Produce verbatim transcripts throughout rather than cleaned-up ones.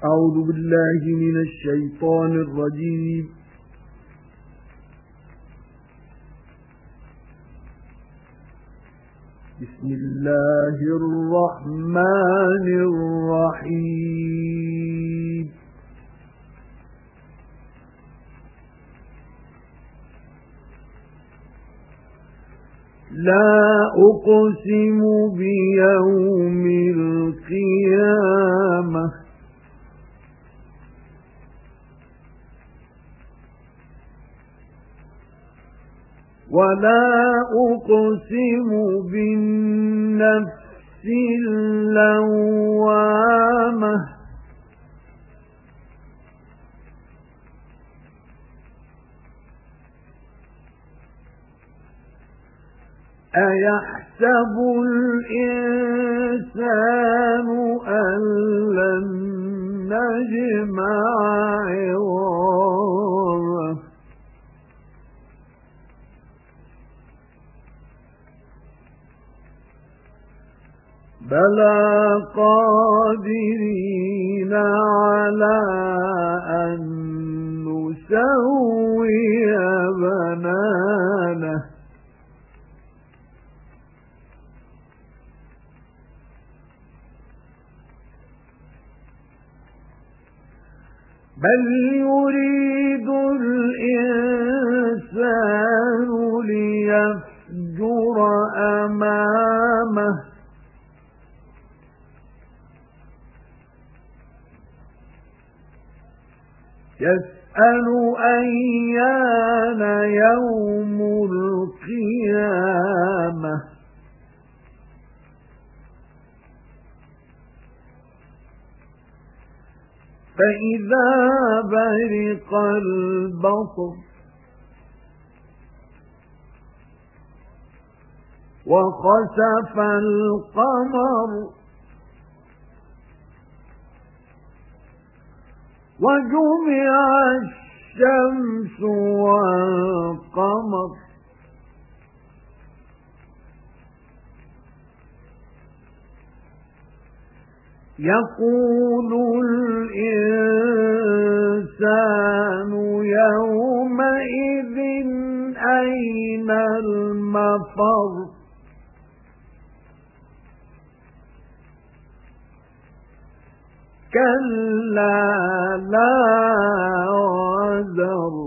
أعوذ بالله من الشيطان الرجيم. بسم الله الرحمن الرحيم. لا أقسم بيوم القيامة ولا أقسم بالنفس اللوامة أيحسب الإنسان أن لن نجمع عظامه بلى قادرين على أن نسوي بنانه بل يريد الإنسان ليفجر أمامه يسأل أيان يوم القيامة فإذا برق البصر وخسف القمر وجمع الشمس والقمر يقول الإنسان يومئذ أين المفر كلا لا وزر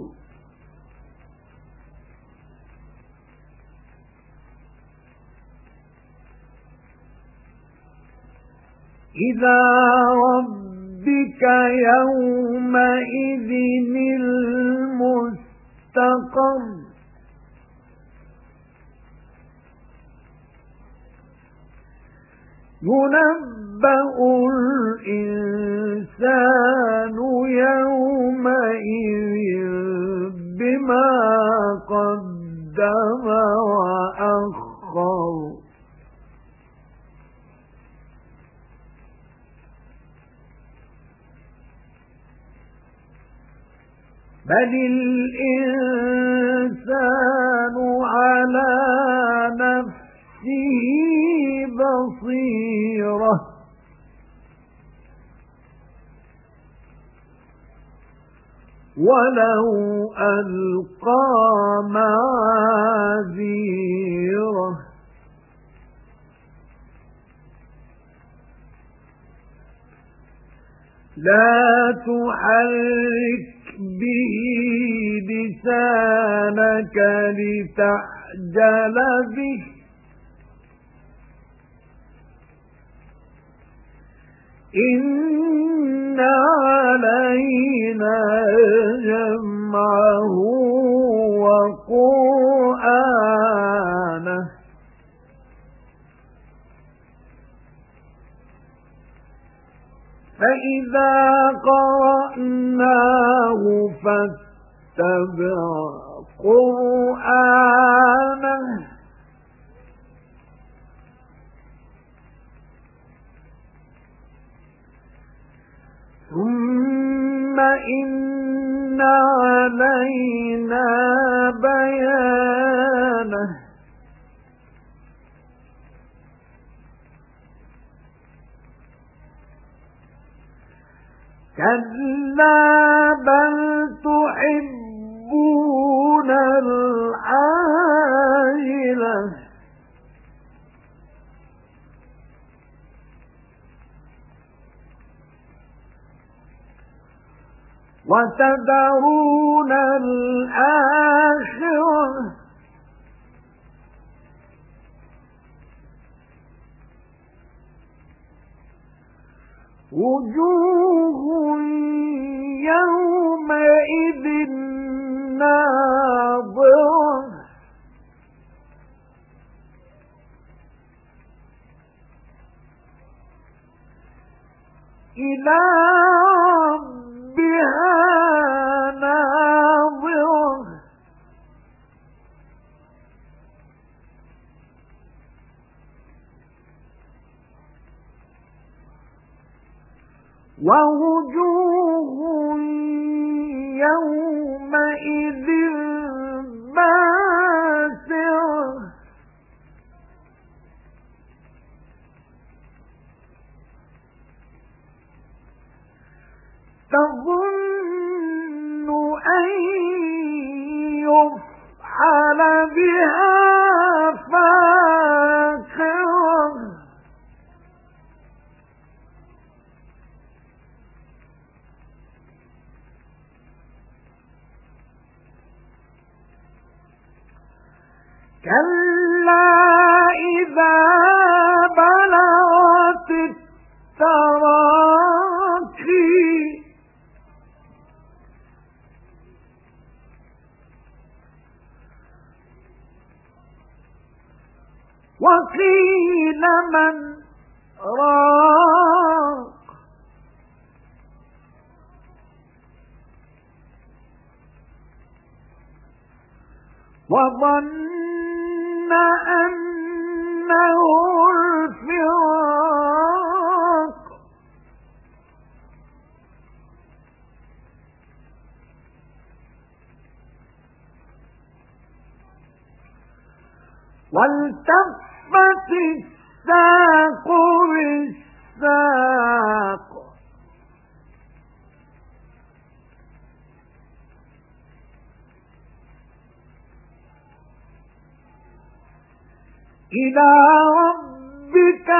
إلى ربك يومئذ المستقر ينبأ الإنسان يومئذ بما قدم وأخر بل الإنسان على نفسه بصيرة ولو ألقى معاذيره لا تحرك به لسانك لتعجل به إن علينا جمعه وقرآنه فإذا قرأناه فاتبع قرآنه ثم إن علينا بيانه كلا بل تحبون العاجلة وتذرون الآخرة وجوه يومئذ ناظرة إلى ربها ناظرة ووجوه يومئذ باسرة تظن أن يفعل بها فاقرة كلا إذا بلغت التراقي وقيل من راق وظن أنه الفراق والتفت الساق بالساق إلى ربك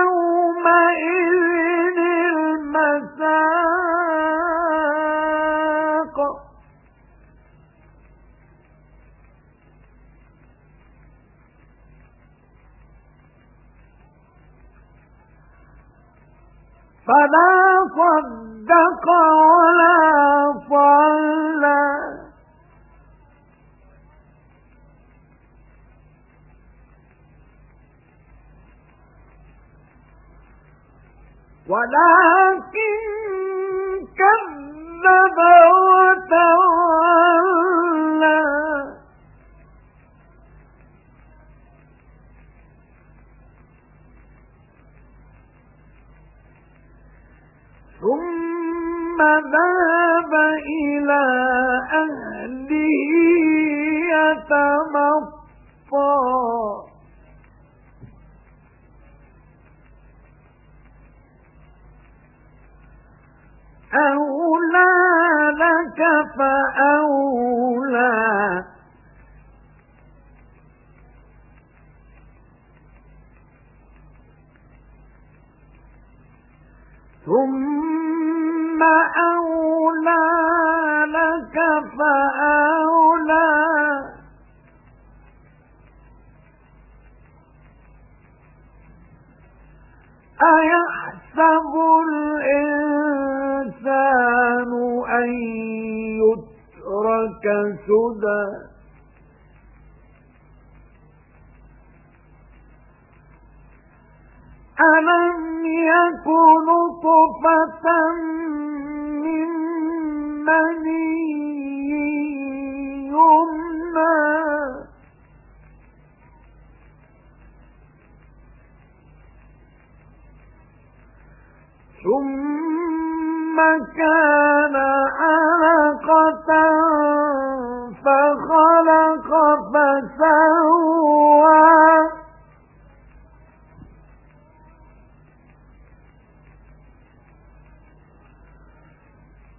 يومئذ المساق فلا صدق ولا صلى ولكن كذب وتولى ثم ذهب إلى أهله يتمطى أولى لك فأولى ثم أولى لك فأولى أيحسب الإنسان أن يترك سدى ألم يكن نطفة من مني يمنى ثم كان علقة فخلق فسوى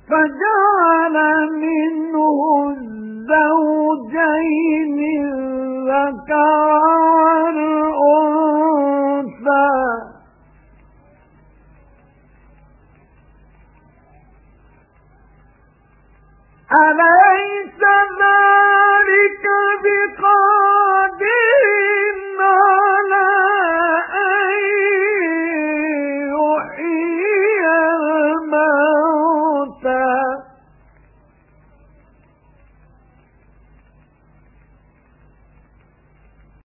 فجعل منه الزوجين الذكر والأنثى أليس ذلك بقادر